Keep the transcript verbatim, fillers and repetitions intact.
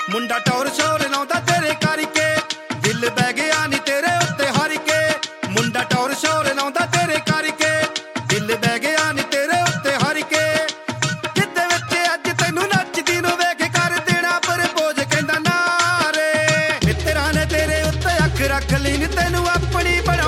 ਮੁੰਡਾ ਟੌਰ ਸ਼ੌਰ ਲਾਉਂਦਾ ਤੇਰੇ ਕਰਕੇ, ਦਿਲ ਬਹਿ ਗਿਆ ਨੀ ਤੇਰੇ ਉੱਤੇ ਹਰ ਕੇ। ਮੁੰਡਾ ਟੌਰ ਸ਼ੌਰ ਲਾਉਂਦਾ ਤੇਰੇ ਕਰਕੇ, ਦਿਲ ਬਹਿ ਗਿਆ ਨੀ ਤੇਰੇ ਉੱਤੇ ਹਰ ਕੇ। ਜਿੱਦੇ ਵਿੱਚ ਅੱਜ ਤੈਨੂੰ ਨੱਚਦੀ ਨੂੰ ਵੇਖ ਕਰ ਦੇਣਾ ਪ੍ਰਪੋਜ਼ ਕਹਿੰਦਾ ਨਾ ਰੇ। ਮਿੱਤਰਾਂ ਨੇ ਤੇਰੇ ਉੱਤੇ ਅੱਖ ਰੱਖ ਲਈ ਨੀ ਤੈਨੂੰ ਆਪਣੀ ਬਣਾ